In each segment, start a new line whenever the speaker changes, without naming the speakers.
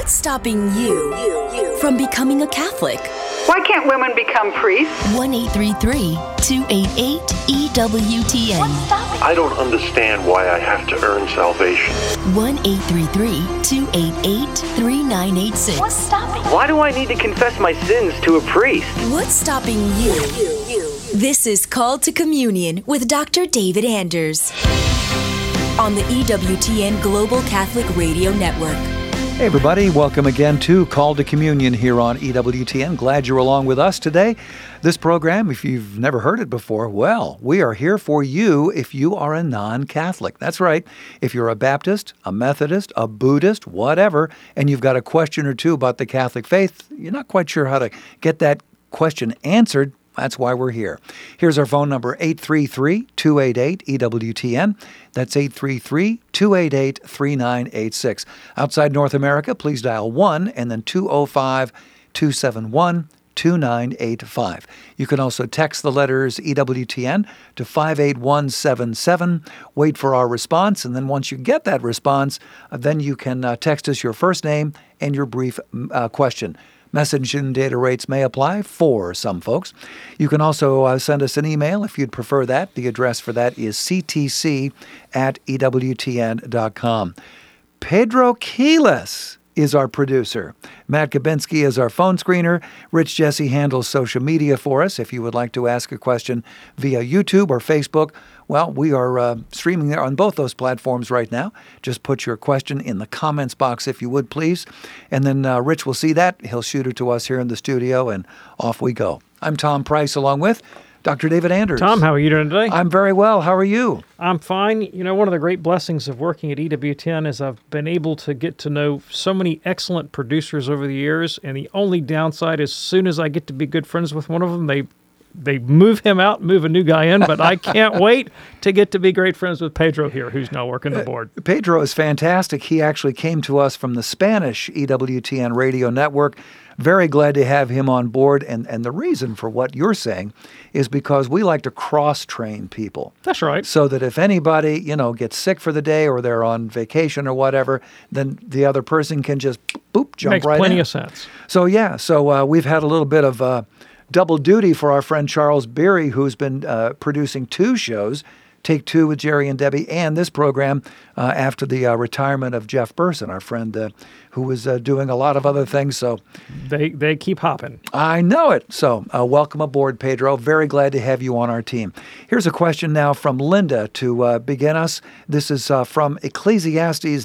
What's stopping you from becoming a Catholic?
Why can't women become priests?
1-833-288-EWTN.
I don't understand why I have to earn salvation.
1-833-288-3986.
What's stopping?
Why do I need to confess my sins to a priest?
What's stopping you? This is Called to Communion with Dr. David Anders on the EWTN Global Catholic Radio Network.
Hey everybody, welcome again to Call to Communion here on EWTN. Glad you're along with us today. This program, if you've never heard it before, well, we are here for you if you are a non-Catholic. That's right. If you're a Baptist, a Methodist, a Buddhist, whatever, and you've got a question or two about the Catholic faith, you're not quite sure how to get that question answered, that's why we're here. Here's our phone number, 833-288-EWTN. That's 833-288-3986. Outside North America, please dial 1 and then 205-271-2985. You can also text the letters EWTN to 58177. Wait for our response, and then once you get that response, then you can text us your first name and your brief question. Messaging data rates may apply for some folks. You can also send us an email if you'd prefer that. The address for that is ctc@ewtn.com. Pedro Quiles is our producer. Matt Kabinski is our phone screener. Rich Jesse handles social media for us. If you would like to ask a question via YouTube or Facebook, well, we are streaming there on both those platforms right now. Just put your question in the comments box, if you would, please. And then Rich will see that. He'll shoot it to us here in the studio, and off we go. I'm Tom Price, along with Dr. David Anders.
Tom, how are you doing today?
I'm very well. How are you?
I'm fine. You know, one of the great blessings of working at EWTN is I've been able to get to know so many excellent producers over the years, and the only downside is as soon as I get to be good friends with one of them, they move him out, move a new guy in, but I can't wait to get to be great friends with Pedro here, who's now working the board.
Pedro is fantastic. He actually came to us from the Spanish EWTN radio network. Very glad to have him on board, and the reason for what you're saying is because we like to cross-train people.
That's right.
So that if anybody, gets sick for the day or they're on vacation or whatever, then the other person can just, jump
Makes
right in.
Makes plenty of sense.
So, we've had a little bit of double duty for our friend Charles Beery, who's been producing two shows, Take Two with Jerry and Debbie, and this program after the retirement of Jeff Burson, our friend who was doing a lot of other things. So
they keep hopping.
I know it. So welcome aboard, Pedro. Very glad to have you on our team. Here's a question now from Linda to begin us. This is from Ecclesiastes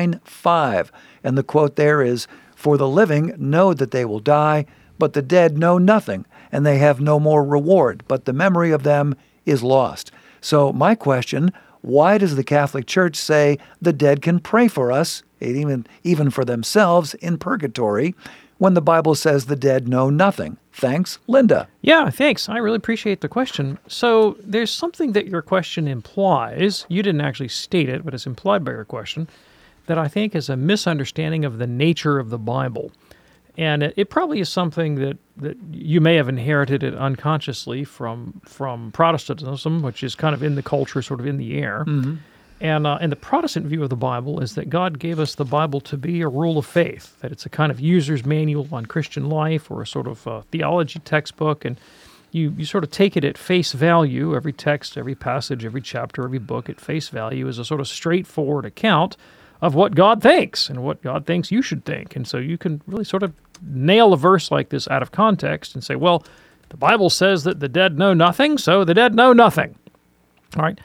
9:5, and the quote there is, "For the living know that they will die, but the dead know nothing, and they have no more reward, but the memory of them is lost." So my question, why does the Catholic Church say the dead can pray for us, even for themselves, in purgatory, when the Bible says the dead know nothing? Thanks, Linda.
Yeah, thanks. I really appreciate the question. So there's something that your question implies. You didn't actually state it, but it's implied by your question, that I think is a misunderstanding of the nature of the Bible. And it probably is something that you may have inherited it unconsciously from Protestantism, which is kind of in the culture, sort of in the air. Mm-hmm. And the Protestant view of the Bible is that God gave us the Bible to be a rule of faith, that it's a kind of user's manual on Christian life or a sort of theology textbook, and you sort of take it at face value, every text, every passage, every chapter, every book at face value is a sort of straightforward account of what God thinks and what God thinks you should think. And so you can really sort of nail a verse like this out of context and say, well, the Bible says that the dead know nothing, so the dead know nothing. All right.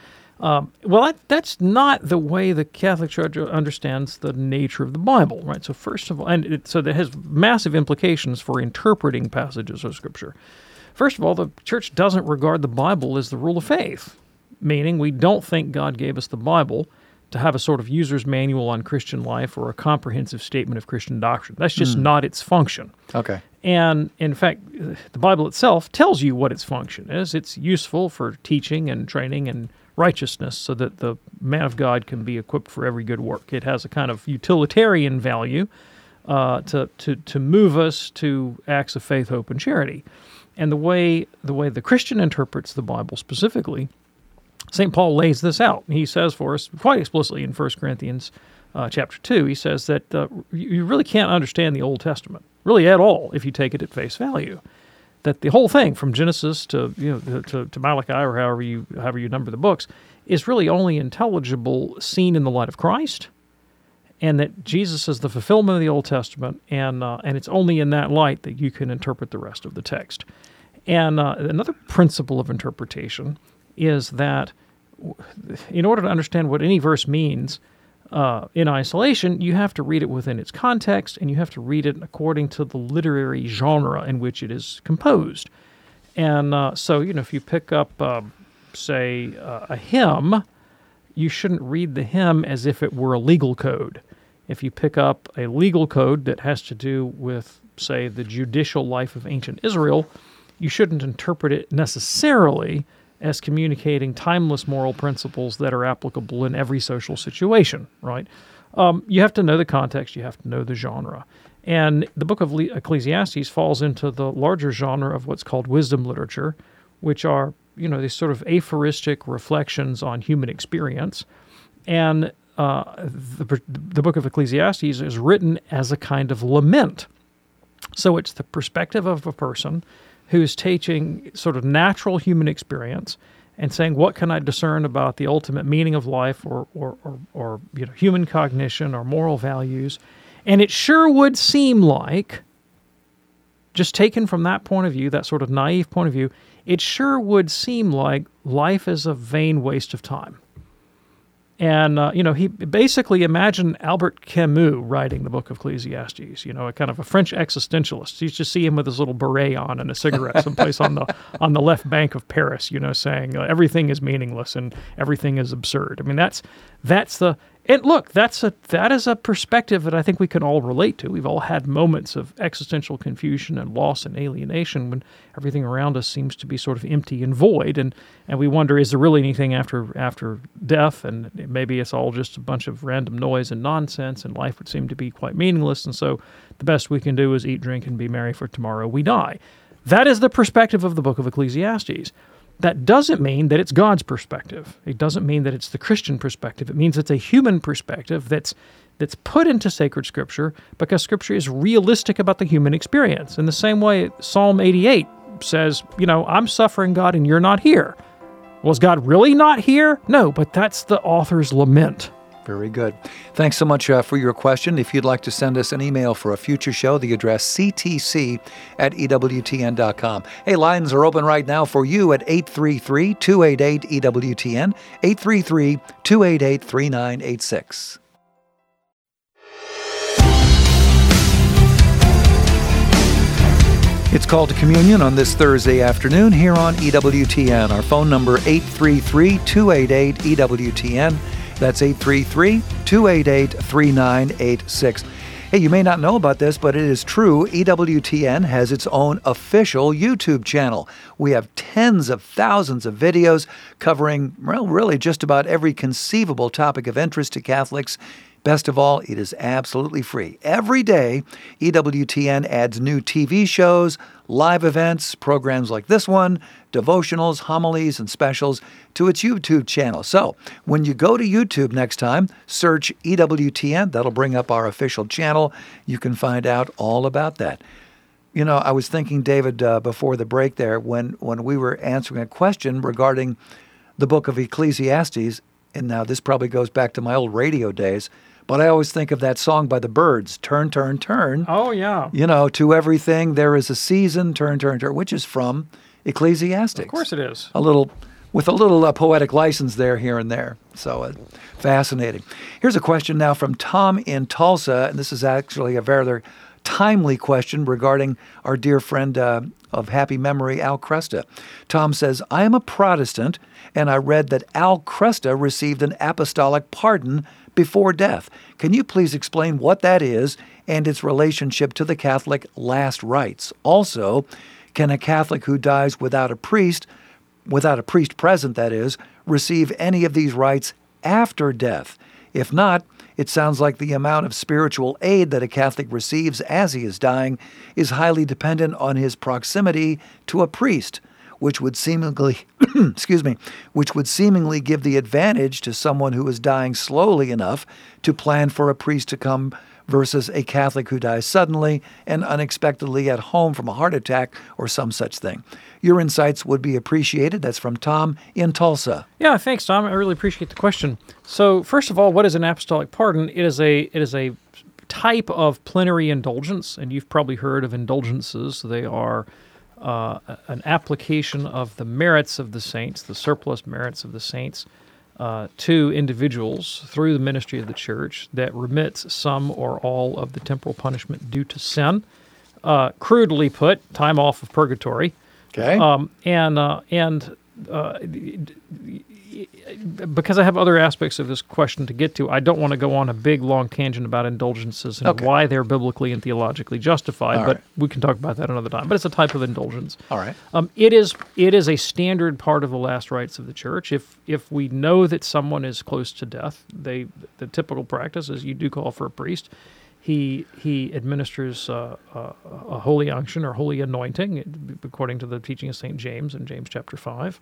That's not the way the Catholic Church understands the nature of the Bible, right? So first of all, so that has massive implications for interpreting passages of Scripture. First of all, the Church doesn't regard the Bible as the rule of faith, meaning we don't think God gave us the Bible to have a sort of user's manual on Christian life or a comprehensive statement of Christian doctrine. That's just not its function.
Okay.
And in fact, the Bible itself tells you what its function is. It's useful for teaching and training and righteousness so that the man of God can be equipped for every good work. It has a kind of utilitarian value to move us to acts of faith, hope, and charity. And the way the Christian interprets the Bible specifically, St. Paul lays this out. He says for us quite explicitly in 1 Corinthians chapter 2, he says that you really can't understand the Old Testament, really at all, if you take it at face value. That the whole thing, from Genesis to to Malachi, or however you number the books, is really only intelligible seen in the light of Christ, and that Jesus is the fulfillment of the Old Testament, and it's only in that light that you can interpret the rest of the text. And another principle of interpretation is that in order to understand what any verse means in isolation, you have to read it within its context, and you have to read it according to the literary genre in which it is composed. And so, if you pick up, say, a hymn, you shouldn't read the hymn as if it were a legal code. If you pick up a legal code that has to do with, say, the judicial life of ancient Israel, you shouldn't interpret it necessarily as communicating timeless moral principles that are applicable in every social situation, right? You have to know the context, you have to know the genre. And the book of Ecclesiastes falls into the larger genre of what's called wisdom literature, which are, these sort of aphoristic reflections on human experience. And the book of Ecclesiastes is written as a kind of lament. So it's the perspective of a person who's taking sort of natural human experience and saying, what can I discern about the ultimate meaning of life or human cognition or moral values? And it sure would seem like, just taken from that point of view, that sort of naive point of view, it sure would seem like life is a vain waste of time. And, he basically imagined Albert Camus writing the book of Ecclesiastes, a kind of a French existentialist. You just see him with his little beret on and a cigarette someplace on the left bank of Paris, saying everything is meaningless and everything is absurd. I mean, that is a perspective that I think we can all relate to. We've all had moments of existential confusion and loss and alienation when everything around us seems to be sort of empty and void, and we wonder, is there really anything after death? And maybe it's all just a bunch of random noise and nonsense, and life would seem to be quite meaningless, and so the best we can do is eat, drink, and be merry, for tomorrow we die. That is the perspective of the book of Ecclesiastes. That doesn't mean that it's God's perspective. It doesn't mean that it's the Christian perspective. It means it's a human perspective that's put into sacred Scripture because Scripture is realistic about the human experience. In the same way, Psalm 88 says, I'm suffering, God, and you're not here. Was God really not here? No, but that's the author's lament.
Very good. Thanks so much for your question. If you'd like to send us an email for a future show, the address ctc@ewtn.com. Hey, lines are open right now for you at 833-288-EWTN, 833-288-3986. It's Called to Communion on this Thursday afternoon here on EWTN. Our phone number, 833-288-EWTN. That's 833-288-3986. Hey, you may not know about this, but it is true. EWTN has its own official YouTube channel. We have tens of thousands of videos covering, really just about every conceivable topic of interest to Catholics. Best of all, it is absolutely free. Every day, EWTN adds new TV shows, live events, programs like this one, devotionals, homilies, and specials to its YouTube channel. So, when you go to YouTube next time, search EWTN. That'll bring up our official channel. You can find out all about that. I was thinking, David, before the break there, when we were answering a question regarding the book of Ecclesiastes, and now this probably goes back to my old radio days, but I always think of that song by the Byrds, Turn, Turn, Turn.
Oh, yeah.
To everything there is a season, turn, turn, turn, which is from Ecclesiastes.
Of course it is.
With a little poetic license there, here and there. So fascinating. Here's a question now from Tom in Tulsa, and this is actually a very timely question regarding our dear friend of happy memory, Al Kresta. Tom says, I am a Protestant, and I read that Al Kresta received an apostolic pardon before death. Can you please explain what that is and its relationship to the Catholic last rites? Also, can a Catholic who dies without a priest present, that is, receive any of these rites after death? If not, it sounds like the amount of spiritual aid that a Catholic receives as he is dying is highly dependent on his proximity to a priest. which would seemingly, which would seemingly give the advantage to someone who is dying slowly enough to plan for a priest to come versus a Catholic who dies suddenly and unexpectedly at home from a heart attack or some such thing. Your insights would be appreciated. That's from Tom in Tulsa.
Yeah, thanks, Tom. I really appreciate the question. So, first of all, what is an apostolic pardon? It is a type of plenary indulgence, and you've probably heard of indulgences. They are an application of the merits of the saints, the surplus merits of the saints, to individuals through the ministry of the church that remits some or all of the temporal punishment due to sin. Crudely put, time off of purgatory.
Okay.
Because I have other aspects of this question to get to, I don't want to go on a big, long tangent about indulgences and why they're biblically and theologically justified, but we can talk about that another time. But it's a type of indulgence.
All right.
It is a standard part of the last rites of the church. If we know that someone is close to death, the typical practice is you do call for a priest. He administers a holy unction or holy anointing, according to the teaching of St. James in James chapter 5.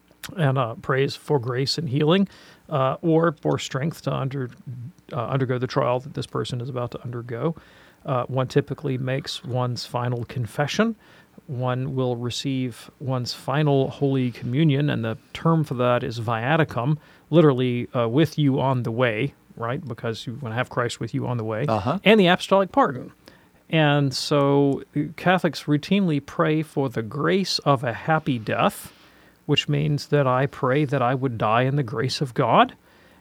And prays for grace and healing, or for strength to undergo the trial that this person is about to undergo. One typically makes one's final confession. One will receive one's final Holy Communion, and the term for that is viaticum, literally with you on the way, right? Because you want to have Christ with you on the way, and the apostolic pardon. And so Catholics routinely pray for the grace of a happy death, which means that I pray that I would die in the grace of God.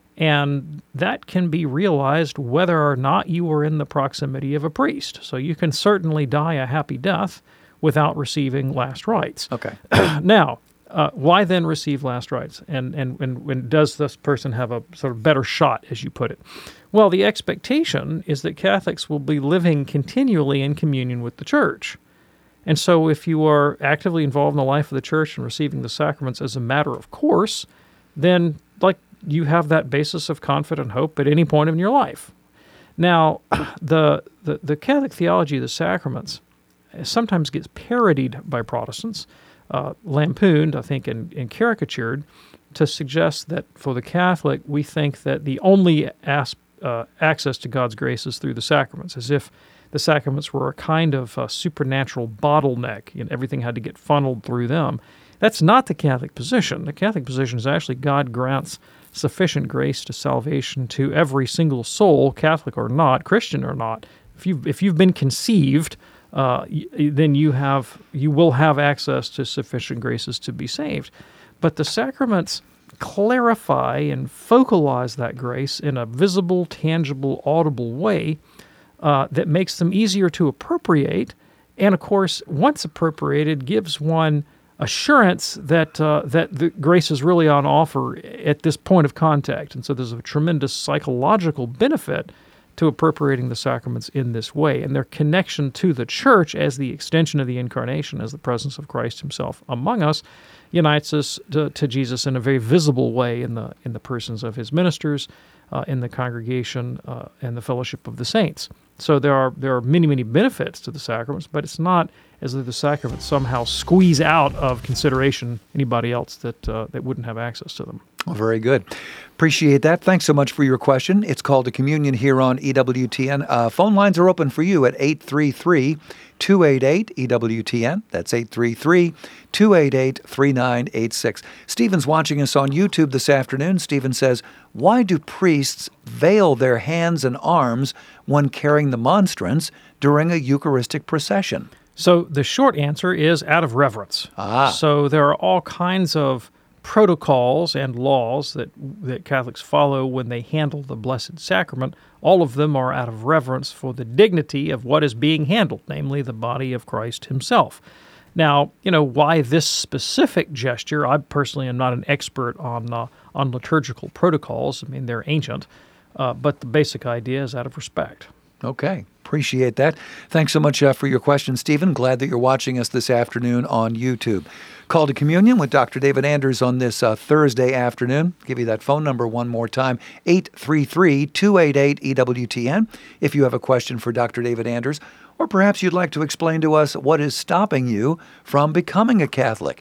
And that can be realized whether or not you are in the proximity of a priest. So you can certainly die a happy death without receiving last rites.
Okay.
Now, why then receive last rites? And does this person have a sort of better shot, as you put it? Well, the expectation is that Catholics will be living continually in communion with the Church. And so if you are actively involved in the life of the church and receiving the sacraments as a matter of course, then you have that basis of confident hope at any point in your life. Now, the Catholic theology of the sacraments sometimes gets parodied by Protestants, lampooned, I think, and caricatured, to suggest that for the Catholic, we think that the only access to God's grace is through the sacraments, as if the sacraments were a kind of supernatural bottleneck, and everything had to get funneled through them. That's not the Catholic position. The Catholic position is actually God grants sufficient grace to salvation to every single soul, Catholic or not, Christian or not. If you've been conceived, then you will have access to sufficient graces to be saved. But the sacraments clarify and focalize that grace in a visible, tangible, audible way that makes them easier to appropriate, and of course, once appropriated, gives one assurance that the grace is really on offer at this point of contact. And so there's a tremendous psychological benefit to appropriating the sacraments in this way, and their connection to the Church as the extension of the Incarnation, as the presence of Christ Himself among us, unites us to Jesus in a very visible way in the persons of His ministers, in the congregation, and the fellowship of the saints. So there are many, many benefits to the sacraments, but it's not as though the sacraments somehow squeeze out of consideration anybody else that wouldn't have access to them.
Well, very good. Appreciate that. Thanks so much for your question. It's Called to Communion here on EWTN. Phone lines are open for you at 833-288-EWTN. That's 833-288-3986. Stephen's watching us on YouTube this afternoon. Stephen says, why do priests veil their hands and arms when carrying the monstrance during a Eucharistic procession?
So the short answer is out of reverence. So there are all kinds of protocols and laws that Catholics follow when they handle the Blessed Sacrament. All of them are out of reverence for the dignity of what is being handled, namely the body of Christ Himself. Now, why this specific gesture? I personally am not an expert on liturgical protocols. I mean, they're ancient, but the basic idea is out of respect.
Okay. Appreciate that. Thanks so much for your question, Stephen. Glad that you're watching us this afternoon on YouTube. Call to Communion with Dr. David Anders on this Thursday afternoon. Give you that phone number one more time, 833-288-EWTN, if you have a question for Dr. David Anders, or perhaps you'd like to explain to us what is stopping you from becoming a Catholic.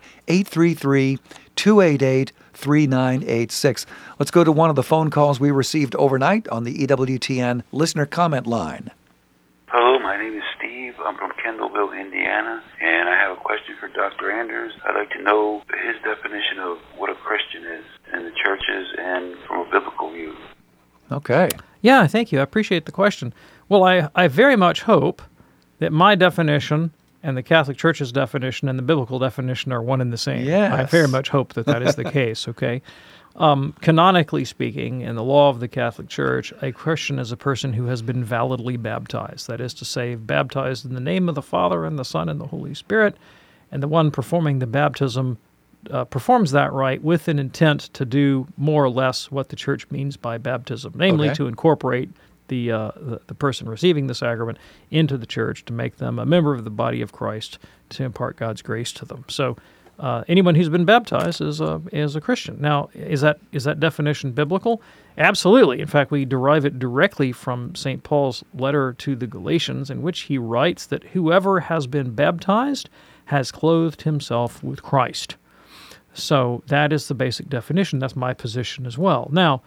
833-288-3986. Let's go to one of the phone calls we received overnight on the EWTN listener comment line.
Hello, my name is Steve. I'm from Kendallville, Indiana, and I have a question for Dr. Anders. I'd like to know his definition of what a Christian is in the churches and from a biblical view.
Okay.
Yeah, thank you. I appreciate the question. Well, I very much hope that my definition and the Catholic Church's definition and the biblical definition are one and the same.
Yes.
I very much hope that that is the case, okay? Canonically speaking, in the law of the Catholic Church, a Christian is a person who has been validly baptized. That is to say, baptized in the name of the Father and the Son and the Holy Spirit, and the one performing the baptism performs that rite with an intent to do more or less what the Church means by baptism, namely to incorporate the person receiving the sacrament into the Church, to make them a member of the body of Christ, to impart God's grace to them. So anyone who's been baptized is a Christian. Now, is that definition biblical? Absolutely. In fact, we derive it directly from St. Paul's letter to the Galatians, in which he writes that whoever has been baptized has clothed himself with Christ. So that is the basic definition. That's my position as well. Now,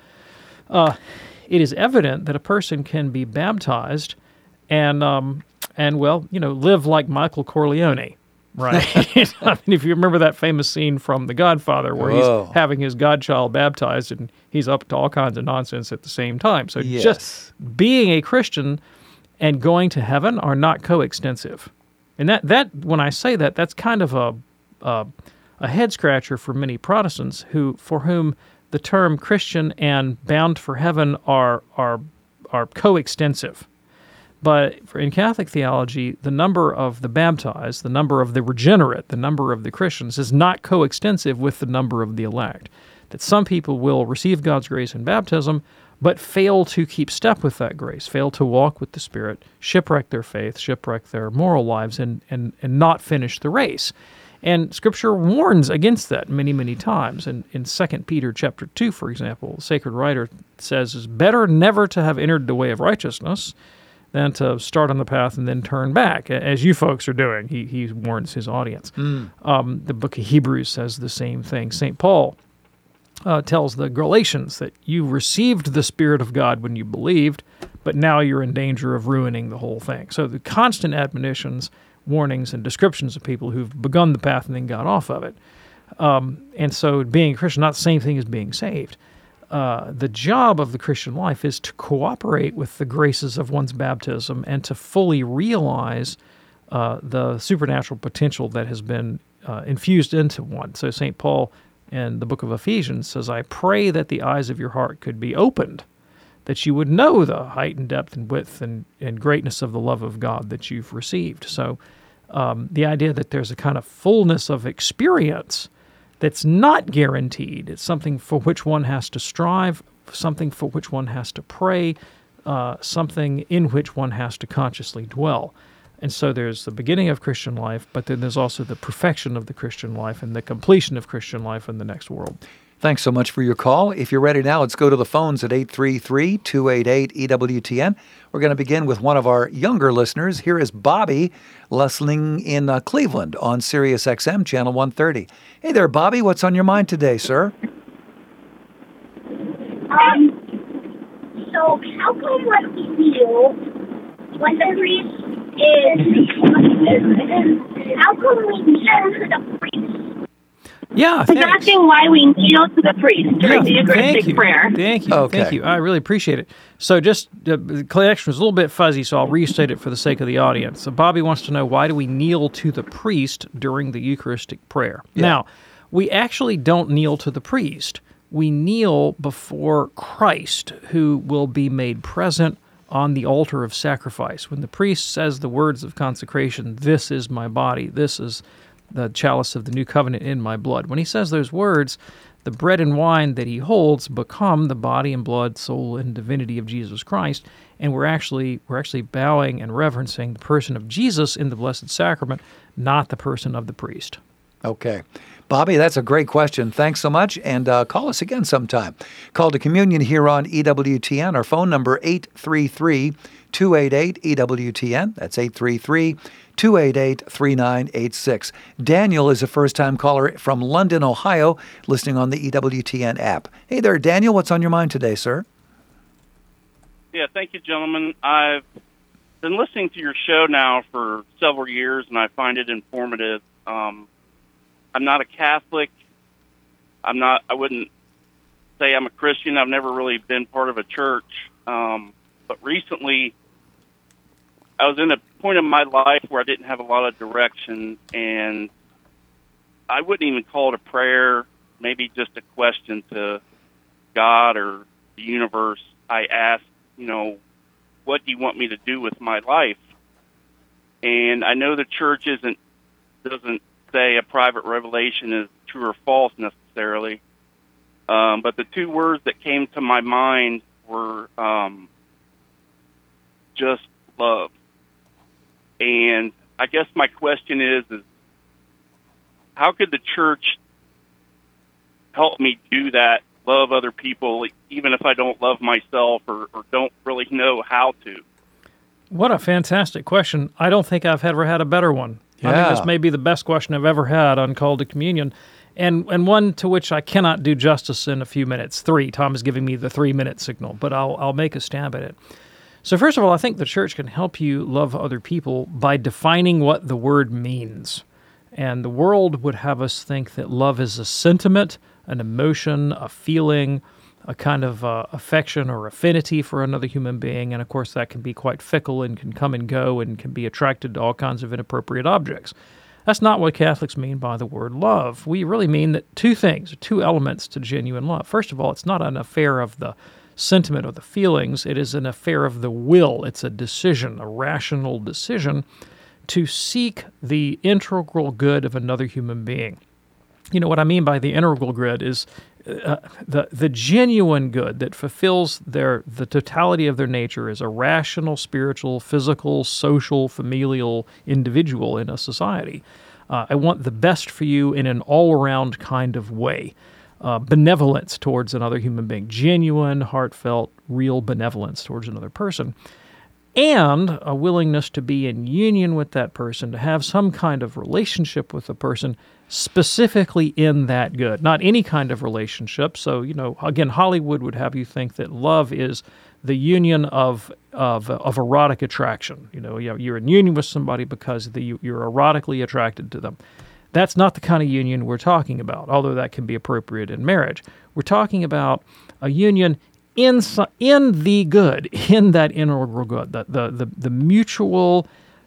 it is evident that a person can be baptized and live like Michael Corleone. Right. I mean, if you remember that famous scene from The Godfather where he's having his godchild baptized and he's up to all kinds of nonsense at the same time. So just being a Christian and going to heaven are not coextensive. And that when I say that, that's kind of a head scratcher for many Protestants for whom the term Christian and bound for heaven are coextensive. But in Catholic theology, the number of the baptized, the number of the regenerate, the number of the Christians is not coextensive with the number of the elect. That some people will receive God's grace in baptism, but fail to keep step with that grace, fail to walk with the Spirit, shipwreck their faith, shipwreck their moral lives, and not finish the race. And Scripture warns against that many, many times. And in 2 Peter chapter 2, for example, the sacred writer says, it's better never to have entered the way of righteousness than to start on the path and then turn back, as you folks are doing. He warns his audience. The book of Hebrews says the same thing. St. Paul tells the Galatians that you received the Spirit of God when you believed, but now you're in danger of ruining the whole thing. So the constant admonitions, warnings, and descriptions of people who've begun the path and then got off of it. And so being a Christian, not the same thing as being saved. The job of the Christian life is to cooperate with the graces of one's baptism and to fully realize the supernatural potential that has been infused into one. So St. Paul in the book of Ephesians says, I pray that the eyes of your heart could be opened, that you would know the height and depth and width and greatness of the love of God that you've received. So the idea that there's a kind of fullness of experience that's not guaranteed. It's something for which one has to strive, something for which one has to pray, something in which one has to consciously dwell. And so there's the beginning of Christian life, but then there's also the perfection of the Christian life and the completion of Christian life in the next world.
Thanks so much for your call. If you're ready now, let's go to the phones at 833-288-EWTN. We're going to begin with one of our younger listeners. Here is Bobby listening in Cleveland on Sirius XM, Channel 130. Hey there, Bobby. What's on your mind today, sir?
So how come when we kneel, when the priest how come we kneel to the priest?
Yeah,
he's asking why we kneel to the priest during the Eucharistic prayer.
Thank you. I really appreciate it. So just the connection was a little bit fuzzy, so I'll restate it for the sake of the audience. So Bobby wants to know, why do we kneel to the priest during the Eucharistic prayer? Yeah. Now, we actually don't kneel to the priest. We kneel before Christ, who will be made present on the altar of sacrifice. When the priest says the words of consecration, this is my body, this is the chalice of the new covenant in my blood. When he says those words, the bread and wine that he holds become the body and blood, soul, and divinity of Jesus Christ, and we're actually bowing and reverencing the person of Jesus in the Blessed Sacrament, not the person of the priest.
Okay. Bobby, that's a great question. Thanks so much, and call us again sometime. Call to Communion here on EWTN. Our phone number, 833-288-EWTN. That's 833-288-3986. Daniel is a first-time caller from London, Ohio, listening on the EWTN app. Hey there, Daniel. What's on your mind today, sir?
Yeah, thank you, gentlemen. I've been listening to your show now for several years, and I find it informative. I'm not a Catholic. I wouldn't say I'm a Christian. I've never really been part of a church. But recently, I was in a point in my life where I didn't have a lot of direction, and I wouldn't even call it a prayer, maybe just a question to God or the universe. I asked, what do you want me to do with my life? And I know the church doesn't say a private revelation is true or false necessarily, but the two words that came to my mind were just love. And I guess my question is how could the church help me do that, love other people, even if I don't love myself or don't really know how to?
What a fantastic question. I don't think I've ever had a better one.
Yeah.
I think this may be the best question I've ever had on Call to Communion, and one to which I cannot do justice in a few minutes. Tom is giving me the 3-minute signal, but I'll make a stab at it. So first of all, I think the church can help you love other people by defining what the word means. And the world would have us think that love is a sentiment, an emotion, a feeling, a kind of affection or affinity for another human being. And of course, that can be quite fickle and can come and go and can be attracted to all kinds of inappropriate objects. That's not what Catholics mean by the word love. We really mean that two elements to genuine love. First of all, it's not an affair of the sentiment or the feelings. It is an affair of the will. It's a decision, a rational decision to seek the integral good of another human being. You know, what I mean by the integral good is the genuine good that fulfills the totality of their nature as a rational, spiritual, physical, social, familial individual in a society. I want the best for you in an all-around kind of way. Benevolence towards another human being, genuine, heartfelt, real benevolence towards another person, and a willingness to be in union with that person, to have some kind of relationship with the person specifically in that good, not any kind of relationship. So, again, Hollywood would have you think that love is the union of erotic attraction. You're in union with somebody because you're erotically attracted to them. That's not the kind of union we're talking about, although that can be appropriate in marriage. We're talking about a union in the good, in that integral good, the mutual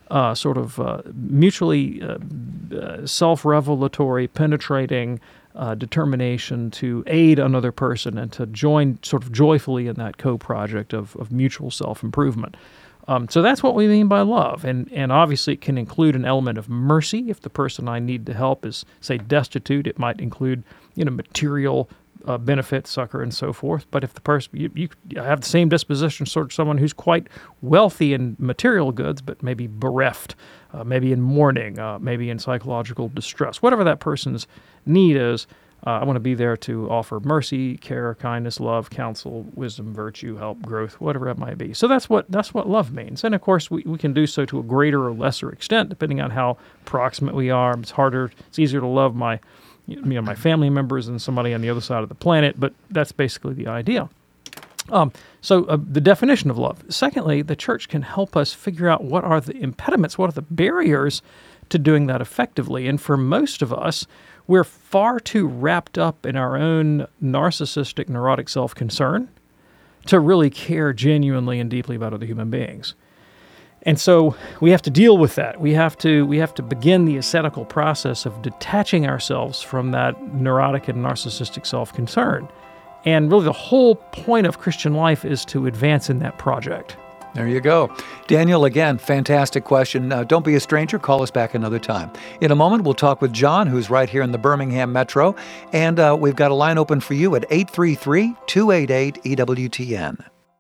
mutually self-revelatory, penetrating determination to aid another person and to join sort of joyfully in that co-project of mutual self-improvement. So that's what we mean by love. And obviously it can include an element of mercy. If the person I need to help is, say, destitute, it might include, material benefit, succor, and so forth. But if the person, you have the same disposition towards someone who's quite wealthy in material goods, but maybe bereft, maybe in mourning, maybe in psychological distress, whatever that person's need is, I want to be there to offer mercy, care, kindness, love, counsel, wisdom, virtue, help, growth, whatever it might be. So that's what love means. And of course, we can do so to a greater or lesser extent, depending on how proximate we are. It's easier to love my family members than somebody on the other side of the planet, but that's basically the idea. So the definition of love. Secondly, the church can help us figure out what are the impediments, what are the barriers to doing that effectively. And for most of us, we're far too wrapped up in our own narcissistic, neurotic self-concern to really care genuinely and deeply about other human beings. And so we have to deal with that. We have to begin the ascetical process of detaching ourselves from that neurotic and narcissistic self-concern. And really the whole point of Christian life is to advance in that project.
There you go. Daniel, again, fantastic question. Don't be a stranger. Call us back another time. In a moment, we'll talk with John, who's right here in the Birmingham Metro. And we've got a line open for you at 833-288-EWTN.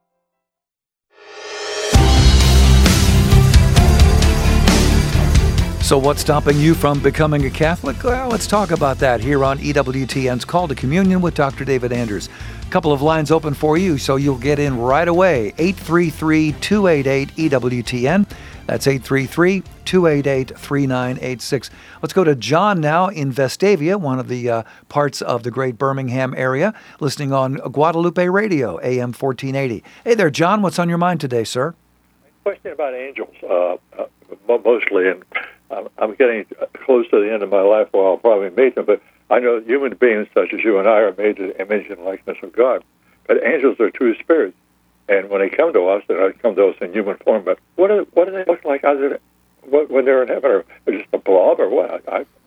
So what's stopping you from becoming a Catholic? Well, let's talk about that here on EWTN's Call to Communion with Dr. David Anders. A couple of lines open for you, so you'll get in right away. 833-288-EWTN. That's 833-288-3986. Let's go to John now in Vestavia, one of the parts of the great Birmingham area, listening on Guadalupe Radio, AM 1480. Hey there, John. What's on your mind today, sir?
Question about angels, mostly, and I'm getting close to the end of my life where I'll probably meet them, but I know human beings such as you and I are made in the image and likeness of God, but angels are true spirits, and when they come to us, they come to us in human form, but what do they look like when they're in heaven, or just a blob, or what?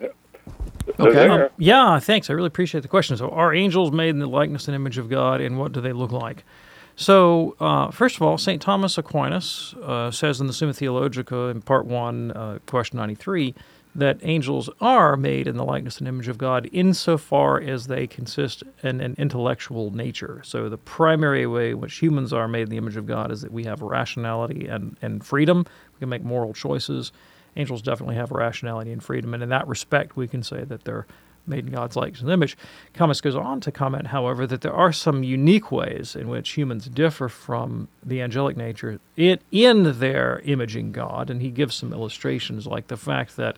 Okay. Yeah, thanks. I really appreciate the question. So are angels made in the likeness and image of God, and what do they look like? So, first of all, St. Thomas Aquinas says in the Summa Theologica in Part 1, question 93, that angels are made in the likeness and image of God insofar as they consist in an intellectual nature. So the primary way in which humans are made in the image of God is that we have rationality and freedom. We can make moral choices. Angels definitely have rationality and freedom, and in that respect, we can say that they're made in God's likeness and image. Thomas goes on to comment, however, that there are some unique ways in which humans differ from the angelic nature in their imaging God, and he gives some illustrations, like the fact that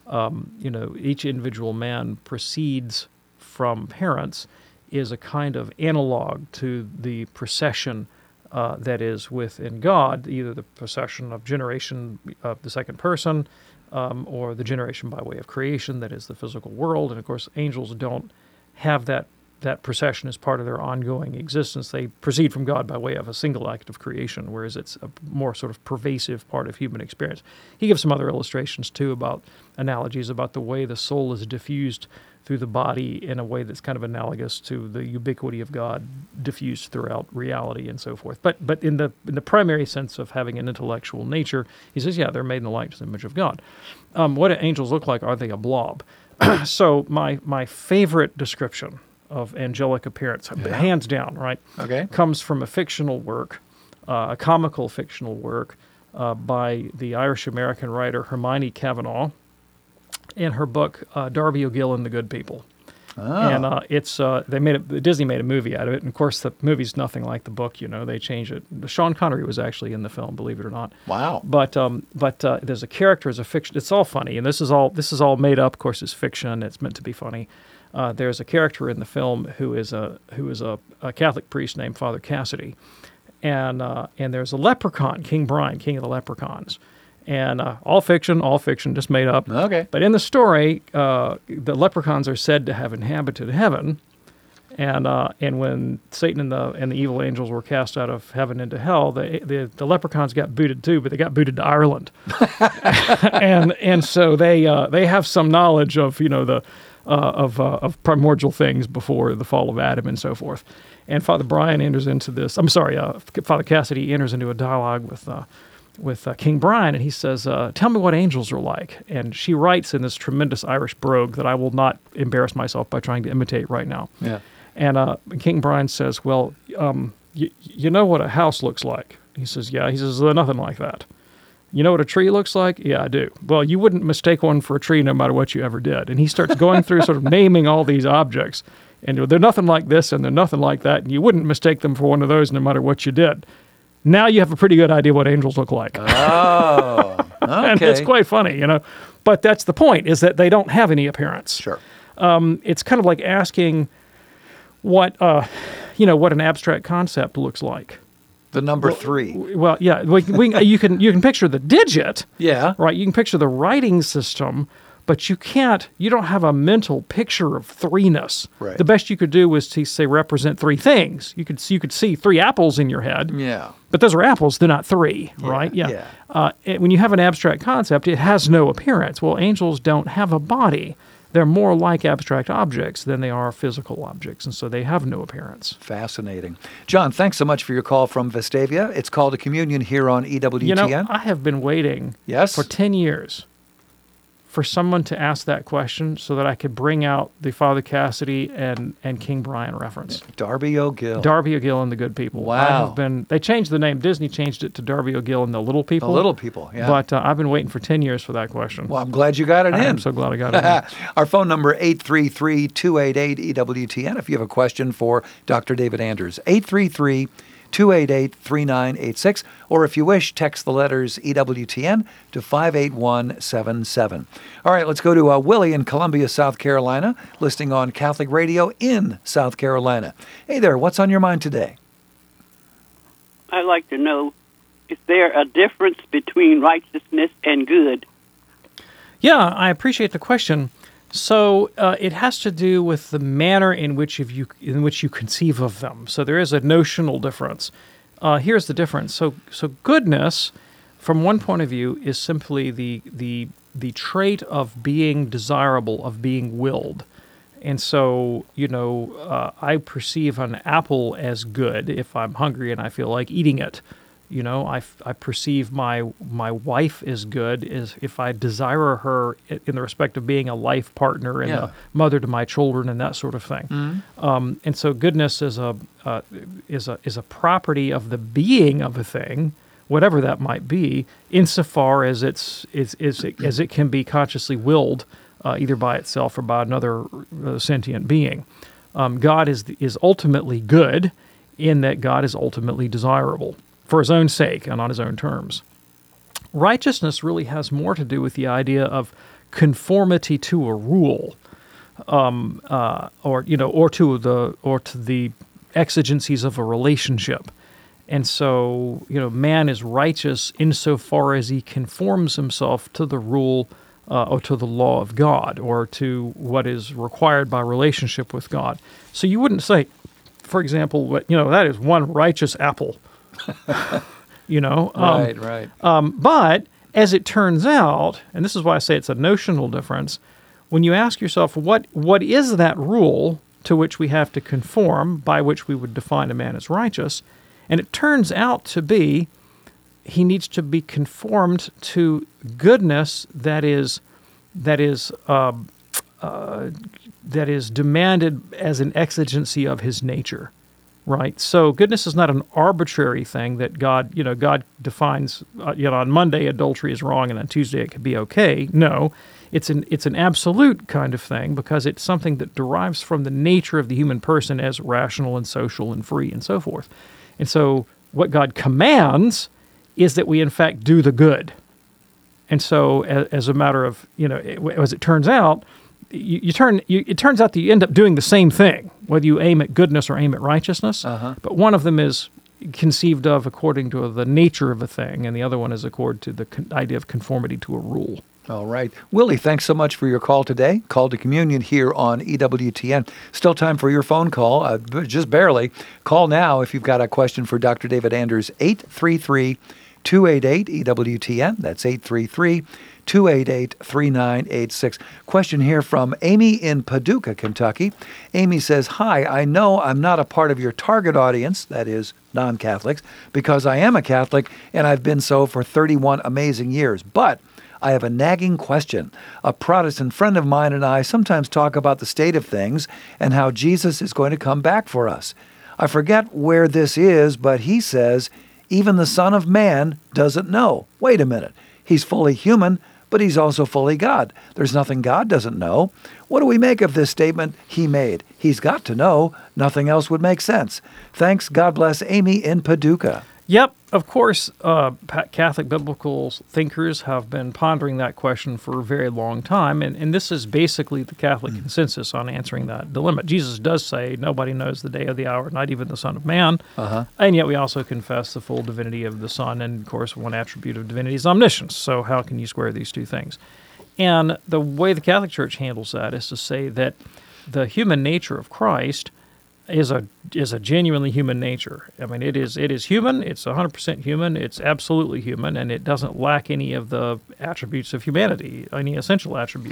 each individual man proceeds from parents is a kind of analog to the procession that is within God, either the procession of generation of the second person, or the generation by way of creation, that is the physical world. And of course, angels don't have that procession as part of their ongoing existence. They proceed from God by way of a single act of creation, whereas it's a more sort of pervasive part of human experience. He gives some other illustrations, too, about analogies about the way the soul is diffused through the body in a way that's kind of analogous to the ubiquity of God diffused throughout reality and so forth. But in the primary sense of having an intellectual nature, he says, yeah, they're made in the likeness and image of God. What do angels look like? Are they a blob? So my favorite description of angelic appearance, hands down, right, comes from a fictional work, a comical fictional work by the Irish-American writer Hermione Kavanagh, in her book Darby O'Gill and the Good People. And Disney made a movie out of it, and of course the movie's nothing like the book. They changed it. Sean Connery was actually in the film, believe it or not.
Wow!
But there's a character as a fiction. It's all funny, and this is all made up. Of course, it's fiction. It's meant to be funny. There's a character in the film who is a Catholic priest named Father Cassidy, and there's a leprechaun, King Brian, king of the leprechauns. And all fiction, just made up.
Okay.
But in the story, the leprechauns are said to have inhabited heaven, and when Satan and the evil angels were cast out of heaven into hell, the leprechauns got booted too, but they got booted to Ireland, and so they have some knowledge of of primordial things before the fall of Adam and so forth. And Father Brian enters into this. Father Cassidy enters into a dialogue with King Brian, and he says, tell me what angels are like. And she writes in this tremendous Irish brogue that I will not embarrass myself by trying to imitate right now.
Yeah.
And King Brian says, well, you know what a house looks like? He says, yeah. He says, nothing like that. You know what a tree looks like? Yeah, I do. Well, you wouldn't mistake one for a tree no matter what you ever did. And he starts going through sort of naming all these objects. And they're nothing like this, and they're nothing like that, and you wouldn't mistake them for one of those no matter what you did. Now you have a pretty good idea what angels look like.
Oh, okay.
And it's quite funny, But that's the point, is that they don't have any appearance.
Sure.
It's kind of like asking what an abstract concept looks like.
The number 3.
Well, yeah, you can picture the digit.
Yeah.
Right. You can picture the writing system, but you don't have a mental picture of threeness.
Right.
The best you could do was to say represent 3 things. You could see 3 apples in your head.
Yeah.
But those are apples, they're not 3, right?
Yeah.
When you have an abstract concept, it has no appearance. Well, angels don't have a body. they're more like abstract objects than they are physical objects, and so they have no appearance.
Fascinating. John, thanks so much for your call from Vestavia. It's Called to Communion here on EWTN.
You know, I have been waiting for 10 years for someone to ask that question so that I could bring out the Father Cassidy and King Brian reference.
Darby O'Gill.
Darby O'Gill and the Good People.
Wow.
They changed the name. Disney changed it to Darby O'Gill and the Little People.
The Little People, yeah.
But I've been waiting for 10 years for that question.
Well, I'm glad you got it in.
I'm so glad I got it in.
Our phone number, 833-288-EWTN, if you have a question for Dr. David Anders. 833-288-3986, or if you wish, text the letters EWTN to 58177. All right, let's go to Willie in Columbia, South Carolina, listening on Catholic Radio in South Carolina. Hey there, what's on your mind today?
I'd like to know, is there a difference between righteousness and good?
Yeah, I appreciate the question. So it has to do with the manner in which you conceive of them. So there is a notional difference. Here's the difference. So goodness, from one point of view, is simply the trait of being desirable, of being willed. And so, I perceive an apple as good if I'm hungry and I feel like eating it. I perceive my wife as good as if I desire her in the respect of being a life partner and a mother to my children and that sort of thing. Mm-hmm. And so goodness is a property of the being of a thing, whatever that might be, insofar as as it can be consciously willed, either by itself or by another sentient being. God is ultimately good in that God is ultimately desirable, for his own sake and on his own terms. Righteousness really has more to do with the idea of conformity to a rule, or to the exigencies of a relationship. And so, man is righteous insofar as he conforms himself to the rule or to the law of God, or to what is required by relationship with God. So you wouldn't say, for example, that is one righteous apple.
Right.
But as it turns out, and this is why I say it's a notional difference, when you ask yourself, what is that rule to which we have to conform, by which we would define a man as righteous, and it turns out to be he needs to be conformed to goodness that is demanded as an exigency of his nature. Right, so goodness is not an arbitrary thing that God defines. On Monday adultery is wrong, and on Tuesday it could be okay. No, it's an absolute kind of thing because it's something that derives from the nature of the human person as rational and social and free and so forth. And so what God commands is that we in fact do the good. And so as a matter of as it turns out. It turns out that you end up doing the same thing, whether you aim at goodness or aim at righteousness. But one of them is conceived of according to the nature of a thing, and the other one is according to the idea of conformity to a rule.
All right. Willie, thanks so much for your call today. Call to Communion here on EWTN. Still time for your phone call, just barely. Call now if you've got a question for Dr. David Anders, 833-288-EWTN. That's 833-288-3986. Question here from Amy in Paducah, Kentucky. Amy says, "Hi, I know I'm not a part of your target audience, that is, non-Catholics, because I am a Catholic and I've been so for 31 amazing years. But I have a nagging question. A Protestant friend of mine and I sometimes talk about the state of things and how Jesus is going to come back for us. I forget where this is, but he says, even the Son of Man doesn't know. Wait a minute. He's fully human, but he's also fully God. There's nothing God doesn't know. What do we make of this statement he made? He's got to know. Nothing else would make sense. Thanks. God bless, Amy in Paducah."
Yep, of course, Catholic biblical thinkers have been pondering that question for a very long time, and this is basically the Catholic consensus on answering that dilemma. Jesus does say nobody knows the day or the hour, not even the Son of Man, and yet we also confess the full divinity of the Son, and of course one attribute of divinity is omniscience, so how can you square these two things? And the way the Catholic Church handles that is to say that the human nature of Christ is a genuinely human nature. I mean, it is human. It's 100% human. It's absolutely human, and it doesn't lack any of the attributes of humanity, any essential attribute.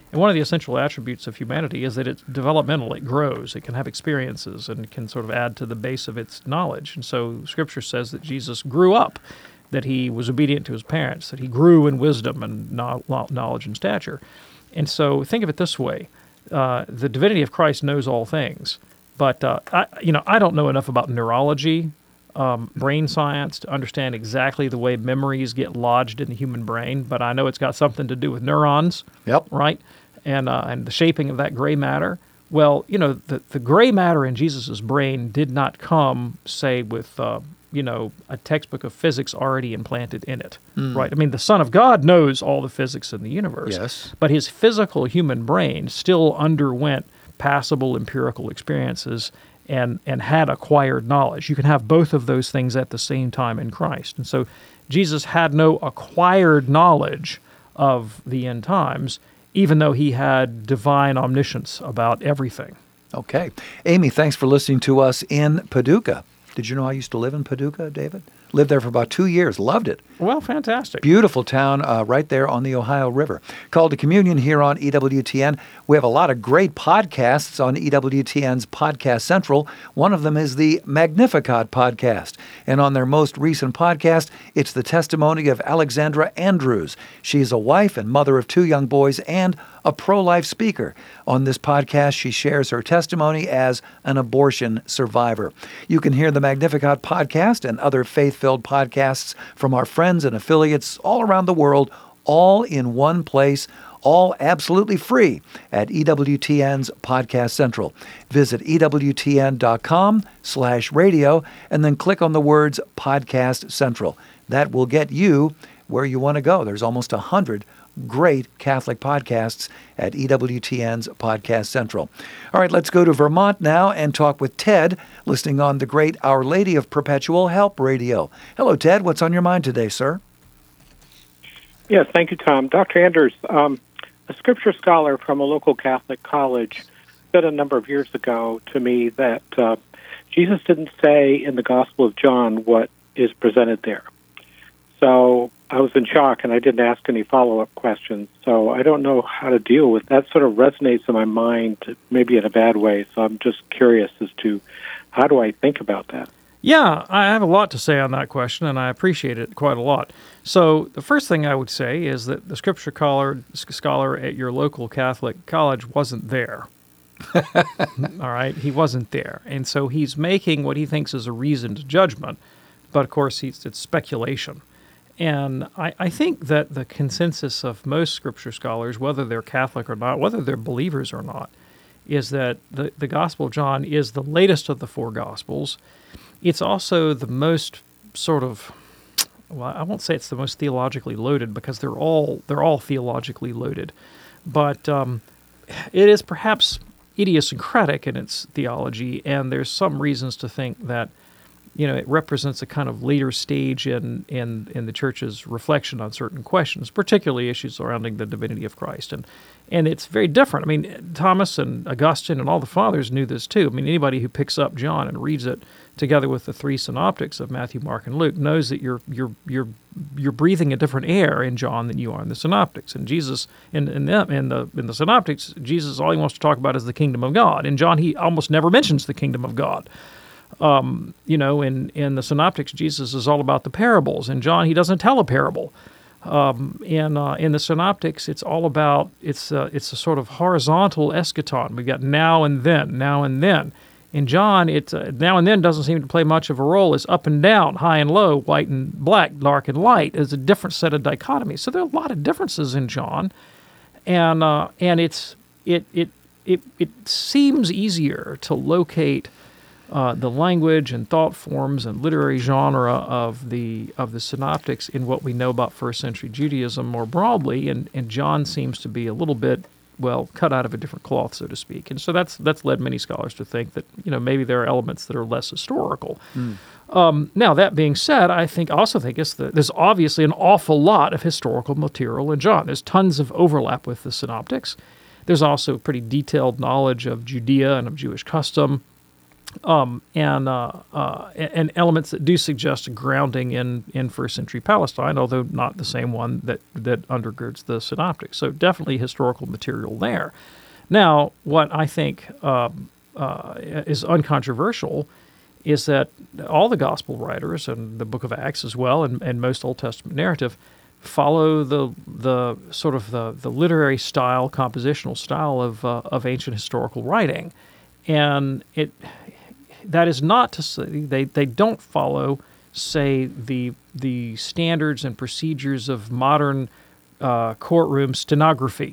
And one of the essential attributes of humanity is that it's developmental. It grows. It can have experiences and can sort of add to the base of its knowledge. And so Scripture says that Jesus grew up, that he was obedient to his parents, that he grew in wisdom and knowledge and stature. And so think of it this way. The divinity of Christ knows all things. But, I don't know enough about neurology, brain science to understand exactly the way memories get lodged in the human brain, but I know it's got something to do with neurons, right? And the shaping of that gray matter. Well, the gray matter in Jesus' brain did not come, say, with, a textbook of physics already implanted in it, right? I mean, the Son of God knows all the physics in the universe, but his physical human brain still underwent passable empirical experiences and had acquired knowledge. You can have both of those things at the same time in Christ. And so Jesus had no acquired knowledge of the end times, even though he had divine omniscience about everything.
Okay. Amy, thanks for listening to us in Paducah. Did you know I used to live in Paducah, David? Lived there for about 2 years. Loved it.
Well, fantastic.
Beautiful town right there on the Ohio River. Call to Communion here on EWTN. We have a lot of great podcasts on EWTN's Podcast Central. One of them is the Magnificat podcast. And on their most recent podcast, it's the testimony of Alexandra Andrews. She's a wife and mother of 2 young boys and a pro-life speaker. On this podcast, she shares her testimony as an abortion survivor. You can hear the Magnificat podcast and other faith-filled podcasts from our friends and affiliates all around the world, all in one place, all absolutely free at EWTN's Podcast Central. Visit EWTN.com/radio and then click on the words Podcast Central. That will get you where you want to go. There's almost 100 great Catholic podcasts at EWTN's Podcast Central. All right, let's go to Vermont now and talk with Ted, listening on the great Our Lady of Perpetual Help radio. Hello, Ted. What's on your mind today, sir?
Yes, thank you, Tom. Dr. Anders, a scripture scholar from a local Catholic college said a number of years ago to me that Jesus didn't say in the Gospel of John what is presented there. So I was in shock, and I didn't ask any follow-up questions. So I don't know how to deal with that. Sort of resonates in my mind, maybe in a bad way. So I'm just curious as to how do I think about that?
Yeah, I have a lot to say on that question, and I appreciate it quite a lot. So the first thing I would say is that the scripture scholar at your local Catholic college wasn't there. All right? He wasn't there. And so he's making what he thinks is a reasoned judgment, but of course it's speculation. And I think that the consensus of most scripture scholars, whether they're Catholic or not, whether they're believers or not, is that the Gospel of John is the latest of the 4 Gospels. It's also the most sort of, well, I won't say it's the most theologically loaded because they're all theologically loaded, but it is perhaps idiosyncratic in its theology, and there's some reasons to think that it represents a kind of later stage in the Church's reflection on certain questions, particularly issues surrounding the divinity of Christ. And it's very different. I mean, Thomas and Augustine and all the fathers knew this too. I mean, anybody who picks up John and reads it together with the 3 synoptics of Matthew, Mark, and Luke knows that you're breathing a different air in John than you are in the synoptics. And Jesus, in the synoptics, Jesus, all he wants to talk about is the kingdom of God. In John, he almost never mentions the kingdom of God. In the synoptics, Jesus is all about the parables. In John, he doesn't tell a parable. In the synoptics, it's all about, it's a sort of horizontal eschaton. We've got now and then, now and then. In John, it's now and then doesn't seem to play much of a role. It's up and down, high and low, white and black, dark and light. It's a different set of dichotomies. So there are a lot of differences in John, and it seems easier to locate the language and thought forms and literary genre of the synoptics in what we know about first century Judaism more broadly, and John seems to be a little bit, well, cut out of a different cloth, so to speak. And so that's led many scholars to think that maybe there are elements that are less historical. Now, that being said, I also think there's obviously an awful lot of historical material in John. There's tons of overlap with the synoptics. There's also pretty detailed knowledge of Judea and of Jewish custom. and elements that do suggest a grounding in first century Palestine, although not the same one that undergirds the synoptics. So definitely historical material there. Now, what I think is uncontroversial is that all the gospel writers and the book of Acts as well, and most Old Testament narrative, follow the sort of the literary style, compositional style of ancient historical writing, and that is not to say they don't follow, say, the standards and procedures of modern courtroom stenography.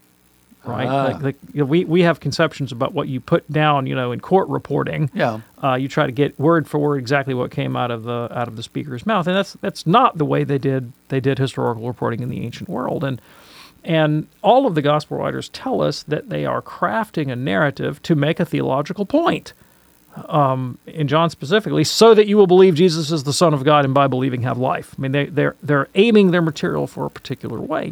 Right, we have conceptions about what you put down, in court reporting. Yeah, you try to get word for word exactly what came out of the speaker's mouth, and that's not the way they did historical reporting in the ancient world. And all of the gospel writers tell us that they are crafting a narrative to make a theological point. In John specifically, so that you will believe Jesus is the Son of God and by believing have life. I mean, they're aiming their material for a particular way,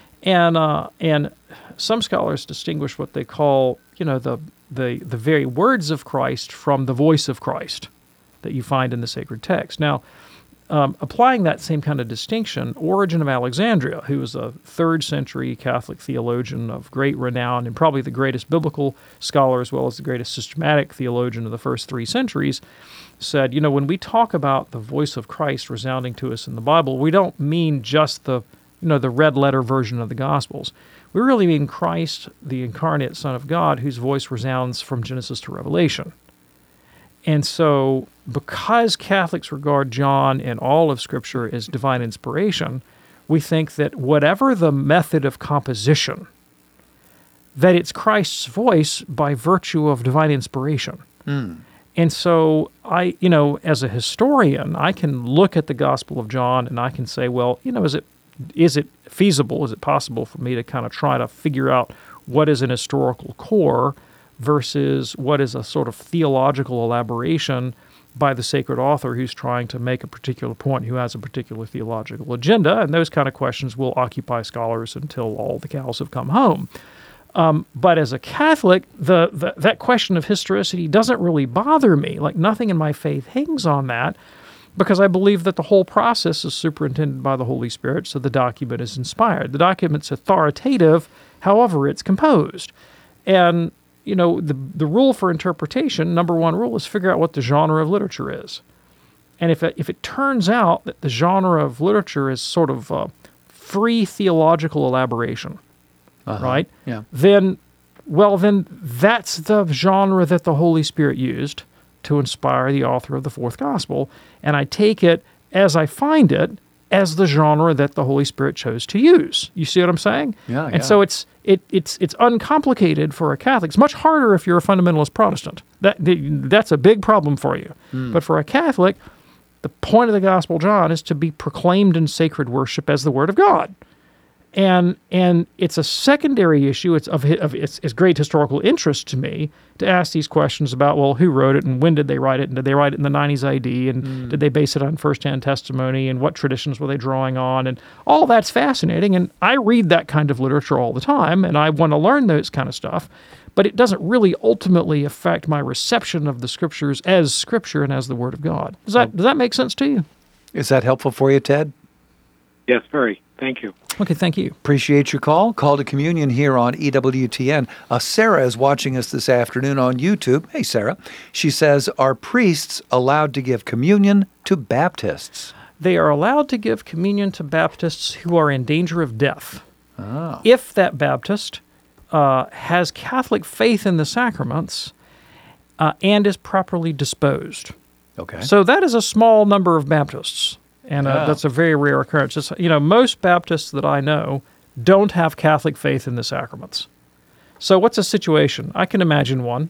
and some scholars distinguish what they call, the very words of Christ from the voice of Christ that you find in the sacred text. Now, applying that same kind of distinction, Origen of Alexandria, who was a 3rd century Catholic theologian of great renown and probably the greatest biblical scholar as well as the greatest systematic theologian of the first 3 centuries, said, when we talk about the voice of Christ resounding to us in the Bible, we don't mean just the red letter version of the Gospels. We really mean Christ, the incarnate Son of God, whose voice resounds from Genesis to Revelation. And so, because Catholics regard John and all of Scripture as divine inspiration, we think that whatever the method of composition, that it's Christ's voice by virtue of divine inspiration. And so, as a historian, I can look at the Gospel of John and I can say, well, is it feasible, is it possible for me to kind of try to figure out what is an historical core versus what is a sort of theological elaboration by the sacred author who's trying to make a particular point, who has a particular theological agenda? And those kind of questions will occupy scholars until all the cows have come home. But as a Catholic, that question of historicity doesn't really bother me. Like, nothing in my faith hangs on that, because I believe that the whole process is superintended by the Holy Spirit, so the document is inspired. The document's authoritative, however it's composed. And, the rule for interpretation, number one rule, is figure out what the genre of literature is. And if it turns out that the genre of literature is sort of free theological elaboration, right? Yeah. Then that's the genre that the Holy Spirit used to inspire the author of the 4th Gospel, and I take it as I find it as the genre that the Holy Spirit chose to use. You see what I'm saying? Yeah. And so it's uncomplicated for a Catholic. It's much harder if you're a fundamentalist Protestant. That's a big problem for you. But for a Catholic, the point of the Gospel of John is to be proclaimed in sacred worship as the Word of God. And it's a secondary issue. It's of great historical interest to me to ask these questions about, well, who wrote it and when did they write it, and did they write it in the 90s AD, and did they base it on firsthand testimony, and what traditions were they drawing on, and all that's fascinating. And I read that kind of literature all the time, and I want to learn those kind of stuff, but it doesn't really ultimately affect my reception of the Scriptures as Scripture and as the Word of God. Does that make sense to you?
Is that helpful for you, Ted?
Yes, very. Thank you.
Okay, thank you.
Appreciate your call. Call to Communion here on EWTN. Sarah is watching us this afternoon on YouTube. Hey, Sarah. She says, are priests allowed to give communion to Baptists?
They are allowed to give communion to Baptists who are in danger of death. Oh. If that Baptist has Catholic faith in the sacraments and is properly disposed. Okay. So that is a small number of Baptists. And that's a very rare occurrence. Most Baptists that I know don't have Catholic faith in the sacraments. So what's a situation? I can imagine one.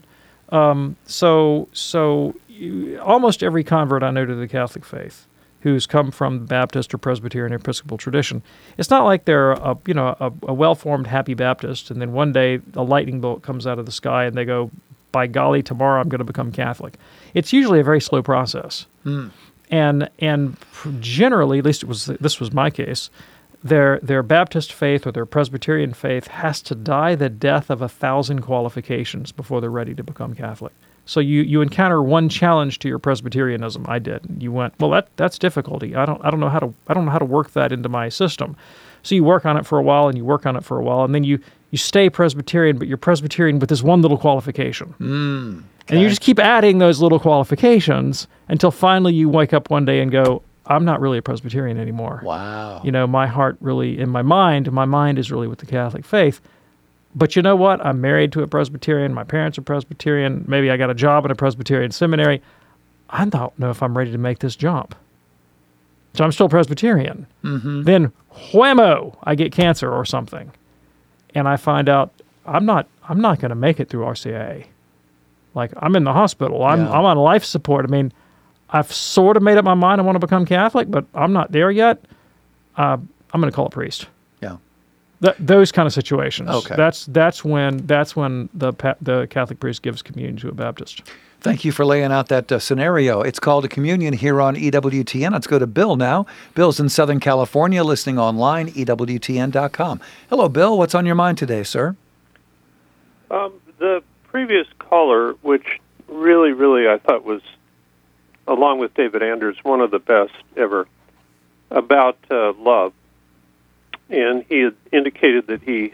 So almost every convert I know to the Catholic faith who's come from the Baptist or Presbyterian or Episcopal tradition, it's not like they're a well-formed, happy Baptist, and then one day a lightning bolt comes out of the sky and they go, by golly, tomorrow I'm going to become Catholic. It's usually a very slow process. And generally, at least this was my case, their Baptist faith or their Presbyterian faith has to die the death of 1,000 qualifications before they're ready to become Catholic. So you encounter one challenge to your Presbyterianism. I did. You went, well, that's difficulty. I don't know how to work that into my system. So you work on it for a while, and you work on it for a while, and then you stay Presbyterian, but you're Presbyterian with this one little qualification.
Okay.
And you just keep adding those little qualifications until finally you wake up one day and go, I'm not really a Presbyterian anymore.
Wow.
My heart really, my mind is really with the Catholic faith. But you know what? I'm married to a Presbyterian. My parents are Presbyterian. Maybe I got a job at a Presbyterian seminary. I don't know if I'm ready to make this jump. So I'm still Presbyterian.
Mm-hmm.
Then, whammo, I get cancer or something. And I find out I'm not going to make it through RCIA. Like, I'm in the hospital. I'm on life support. I mean, I've sort of made up my mind I want to become Catholic, but I'm not there yet. I'm going to call a priest.
Yeah.
Those kind of situations.
Okay.
That's when the Catholic priest gives communion to a Baptist.
Thank you for laying out that scenario. It's called a communion here on EWTN. Let's go to Bill now. Bill's in Southern California, listening online, EWTN.com. Hello, Bill. What's on your mind today, sir?
The previous caller, which really I thought was, along with David Anders, one of the best ever, about love. And he had indicated that he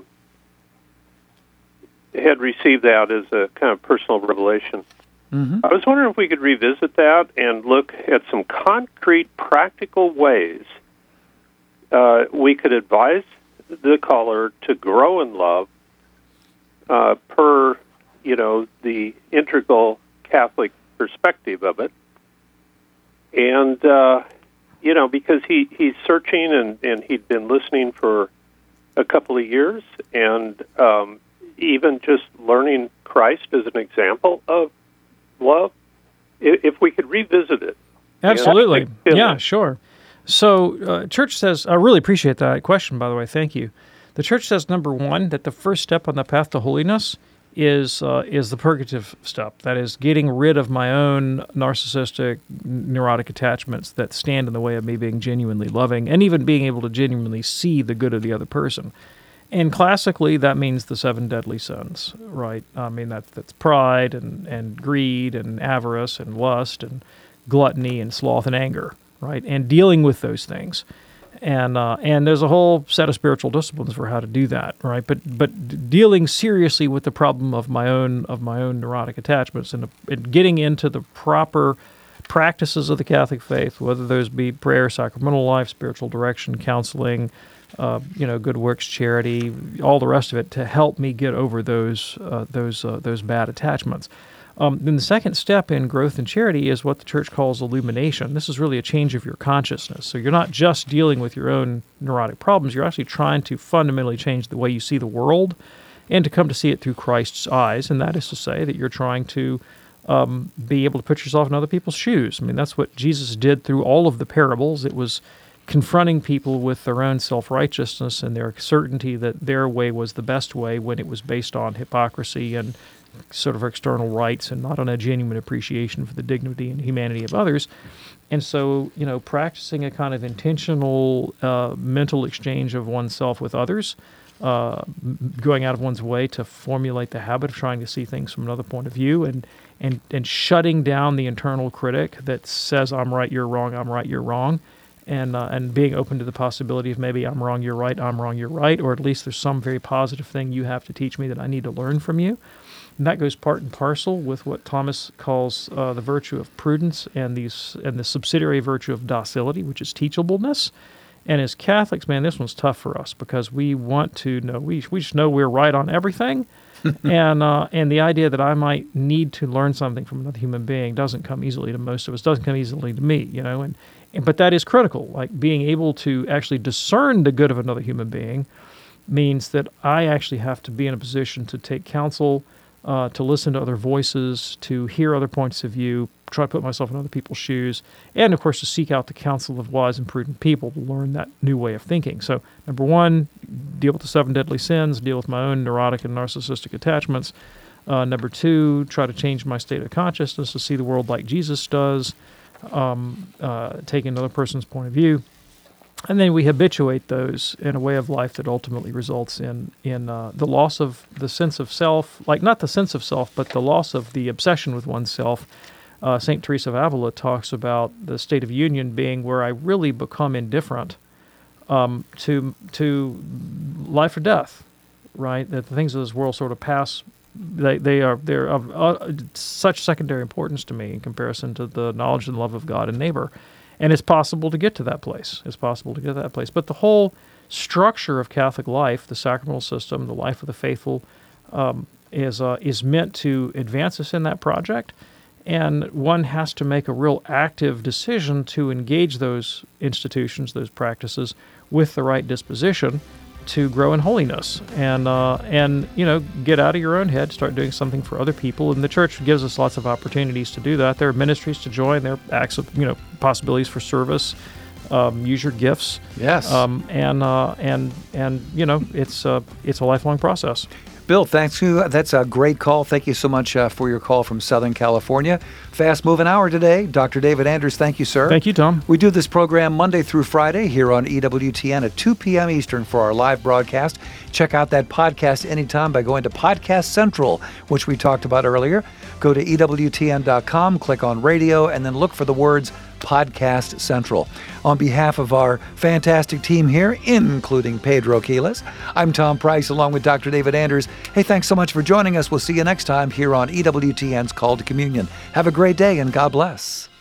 had received that as a kind of personal revelation.
Mm-hmm.
I was wondering if we could revisit that and look at some concrete, practical ways we could advise the caller to grow in love per, the integral Catholic perspective of it. And, because he's searching and he'd been listening for a couple of years, and even just learning Christ as an example of love, if we could revisit it.
Absolutely. Yeah, sure. So Church says, I really appreciate that question, by the way. Thank you. The Church says, number one, that the first step on the path to holiness is the purgative step. That is, getting rid of my own narcissistic, neurotic attachments that stand in the way of me being genuinely loving and even being able to genuinely see the good of the other person. And classically, that means the 7 deadly sins, right? I mean, that's pride and greed and avarice and lust and gluttony and sloth and anger, right? And dealing with those things. And there's a whole set of spiritual disciplines for how to do that, right? But dealing seriously with the problem of my own neurotic attachments and getting into the proper practices of the Catholic faith, whether those be prayer, sacramental life, spiritual direction, counseling, good works, charity, all the rest of it, to help me get over those bad attachments. Then the second step in growth and charity is what the Church calls illumination. This is really a change of your consciousness. So you're not just dealing with your own neurotic problems, you're actually trying to fundamentally change the way you see the world and to come to see it through Christ's eyes, and that is to say that you're trying to be able to put yourself in other people's shoes. I mean, that's what Jesus did through all of the parables. It was confronting people with their own self-righteousness and their certainty that their way was the best way when it was based on hypocrisy and sort of external rights and not on a genuine appreciation for the dignity and humanity of others. And so, practicing a kind of intentional mental exchange of oneself with others, going out of one's way to formulate the habit of trying to see things from another point of view and shutting down the internal critic that says, I'm right, you're wrong, I'm right, you're wrong, and being open to the possibility of maybe I'm wrong, you're right, I'm wrong, you're right, or at least there's some very positive thing you have to teach me that I need to learn from you. And that goes part and parcel with what Thomas calls the virtue of prudence and the subsidiary virtue of docility, which is teachableness. And as Catholics, man, this one's tough for us because we want to know, we just know we're right on everything. and the idea that I might need to learn something from another human being doesn't come easily to most of us, doesn't come easily to me, but that is critical. Like being able to actually discern the good of another human being means that I actually have to be in a position to take counsel, to listen to other voices, to hear other points of view, try to put myself in other people's shoes, and, of course, to seek out the counsel of wise and prudent people to learn that new way of thinking. So, number one, deal with the 7 deadly sins, deal with my own neurotic and narcissistic attachments. Number two, try to change my state of consciousness to see the world like Jesus does, take another person's point of view. And then we habituate those in a way of life that ultimately results in the loss of the sense of self, like not the sense of self, but the loss of the obsession with oneself. St. Teresa of Avila talks about the state of union being where I really become indifferent to life or death, right? That the things of this world sort of pass. They're of such secondary importance to me in comparison to the knowledge and love of God and neighbor. And it's possible to get to that place. But the whole structure of Catholic life, the sacramental system, the life of the faithful, is meant to advance us in that project. And one has to make a real active decision to engage those institutions, those practices, with the right disposition to grow in holiness and get out of your own head, start doing something for other people. And the church gives us lots of opportunities to do that. There are ministries to join. There are acts of possibilities for service. Use your gifts.
Yes.
It's a lifelong process.
Bill, thanks you. That's a great call. Thank you so much for your call from Southern California. Fast moving hour today. Dr. David Anders, thank you, sir.
Thank you, Tom.
We do this program Monday through Friday here on EWTN at 2 p.m. Eastern for our live broadcast. Check out that podcast anytime by going to Podcast Central, which we talked about earlier. Go to EWTN.com, click on radio, and then look for the words Podcast Central. On behalf of our fantastic team here, including Pedro Quiles, I'm Tom Price along with Dr. David Anders. Hey, thanks so much for joining us. We'll see you next time here on EWTN's Call to Communion. Have a great day and God bless.